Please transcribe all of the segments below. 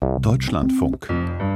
Deutschlandfunk.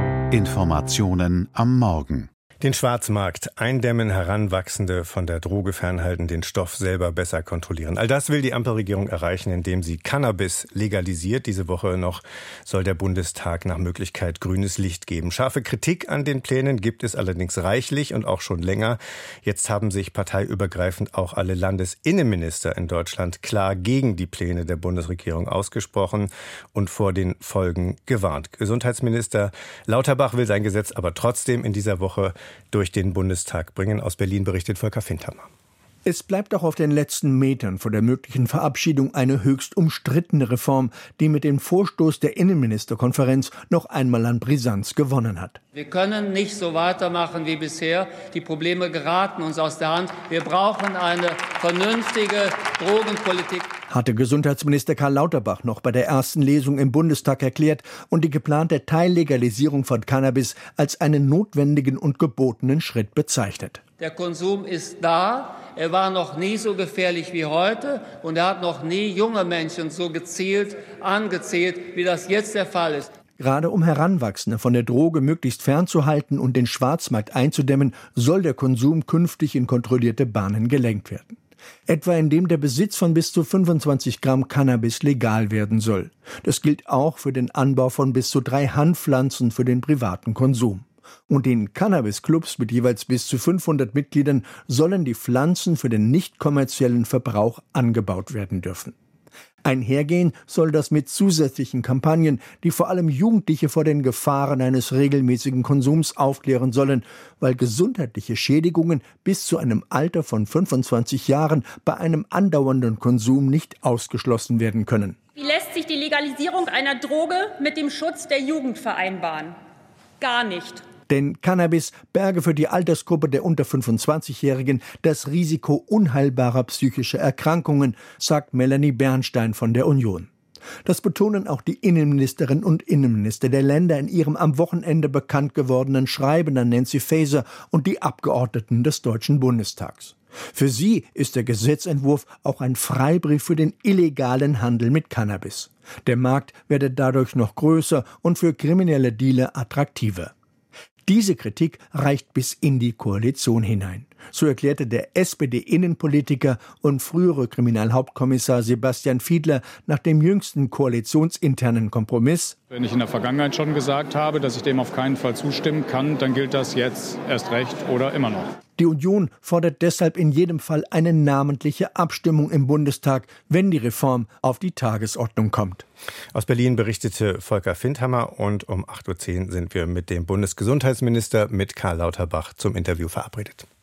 Informationen am Morgen. Den Schwarzmarkt eindämmen, Heranwachsende von der Droge fernhalten, den Stoff selber besser kontrollieren. All das will die Ampelregierung erreichen, indem sie Cannabis legalisiert. Diese Woche noch soll der Bundestag nach Möglichkeit grünes Licht geben. Scharfe Kritik an den Plänen gibt es allerdings reichlich und auch schon länger. Jetzt haben sich parteiübergreifend auch alle Landesinnenminister in Deutschland klar gegen die Pläne der Bundesregierung ausgesprochen und vor den Folgen gewarnt. Gesundheitsminister Lauterbach will sein Gesetz aber trotzdem in dieser Woche durch den Bundestag bringen. Aus Berlin berichtet Volker Findhammer. Es bleibt auch auf den letzten Metern vor der möglichen Verabschiedung eine höchst umstrittene Reform, die mit dem Vorstoß der Innenministerkonferenz noch einmal an Brisanz gewonnen hat. Wir können nicht so weitermachen wie bisher. Die Probleme geraten uns aus der Hand. Wir brauchen eine vernünftige Drogenpolitik. Hatte Gesundheitsminister Karl Lauterbach noch bei der ersten Lesung im Bundestag erklärt und die geplante Teillegalisierung von Cannabis als einen notwendigen und gebotenen Schritt bezeichnet. Der Konsum ist da. Er war noch nie so gefährlich wie heute und er hat noch nie junge Menschen so gezielt angezählt, wie das jetzt der Fall ist. Gerade um Heranwachsende von der Droge möglichst fernzuhalten und den Schwarzmarkt einzudämmen, soll der Konsum künftig in kontrollierte Bahnen gelenkt werden. Etwa indem der Besitz von bis zu 25 Gramm Cannabis legal werden soll. Das gilt auch für den Anbau von bis zu 3 Hanfpflanzen für den privaten Konsum. Und in Cannabis-Clubs mit jeweils bis zu 500 Mitgliedern sollen die Pflanzen für den nicht kommerziellen Verbrauch angebaut werden dürfen. Einhergehen soll das mit zusätzlichen Kampagnen, die vor allem Jugendliche vor den Gefahren eines regelmäßigen Konsums aufklären sollen, weil gesundheitliche Schädigungen bis zu einem Alter von 25 Jahren bei einem andauernden Konsum nicht ausgeschlossen werden können. Wie lässt sich die Legalisierung einer Droge mit dem Schutz der Jugend vereinbaren? Gar nicht. Denn Cannabis berge für die Altersgruppe der unter 25-Jährigen das Risiko unheilbarer psychischer Erkrankungen, sagt Melanie Bernstein von der Union. Das betonen auch die Innenministerinnen und Innenminister der Länder in ihrem am Wochenende bekannt gewordenen Schreiben an Nancy Faeser und die Abgeordneten des Deutschen Bundestags. Für sie ist der Gesetzentwurf auch ein Freibrief für den illegalen Handel mit Cannabis. Der Markt werde dadurch noch größer und für kriminelle Dealer attraktiver. Diese Kritik reicht bis in die Koalition hinein. So erklärte der SPD-Innenpolitiker und frühere Kriminalhauptkommissar Sebastian Fiedler nach dem jüngsten koalitionsinternen Kompromiss: Wenn ich in der Vergangenheit schon gesagt habe, dass ich dem auf keinen Fall zustimmen kann, dann gilt das jetzt erst recht oder immer noch. Die Union fordert deshalb in jedem Fall eine namentliche Abstimmung im Bundestag, wenn die Reform auf die Tagesordnung kommt. Aus Berlin berichtete Volker Findhammer und um 8.10 Uhr sind wir mit dem Bundesgesundheitsminister, mit Karl Lauterbach, zum Interview verabredet.